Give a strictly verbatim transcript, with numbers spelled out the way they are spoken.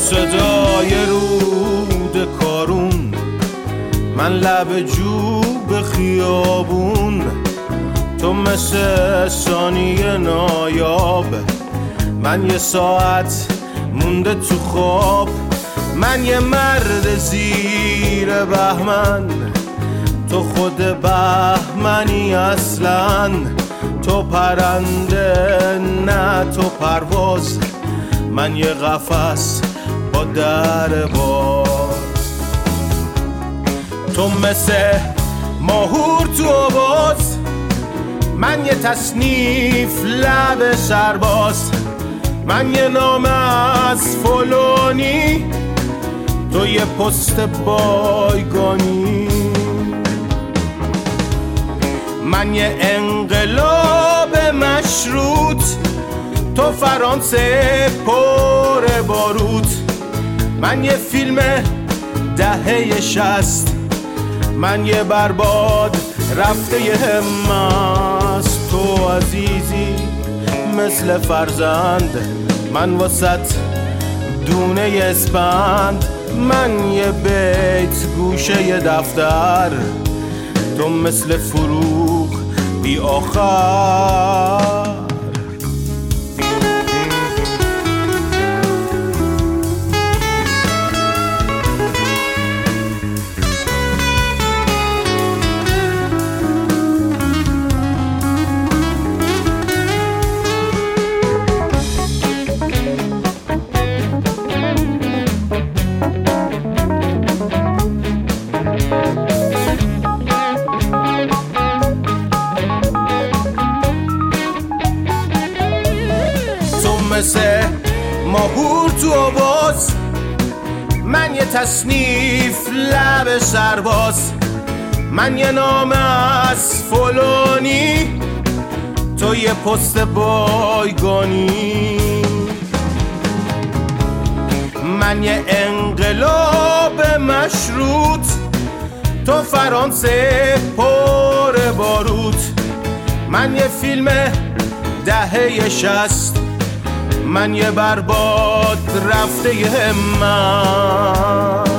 صدای رود کارون، من لب جوب خیابون. تو مثل ثانیه نایاب، من یه ساعت مونده تو خواب. من یه مرد زیر بهمن، تو خود بهمنی اصلاً. تو پرنده نه تو پرواز، من یه قفس با در باز. تو مثل ماهور تو آواز، من یه تصنیف لب سرباز. من یه نام از فلانی، تو یه پست بایگانی. من یه انقلاب مشروط، تو فرانسه پر باروت. من یه فیلم دهه شست، من یه برباد رفته یه همست. تو عزیزی مثل فرزند، من واسط دونه ی اسپند. من یه بیت گوشه ی دفتر، تو مثل فروغ بی آخر. مثل ماهور تو آواز، من یه تصنیف لب سرباز. من یه نام از فلانی، تو یه پست بایگانی. من یه انقلاب مشروط، تو فرانسه پر باروت. من یه فیلم دهه شست، من یه برباد رفته همت.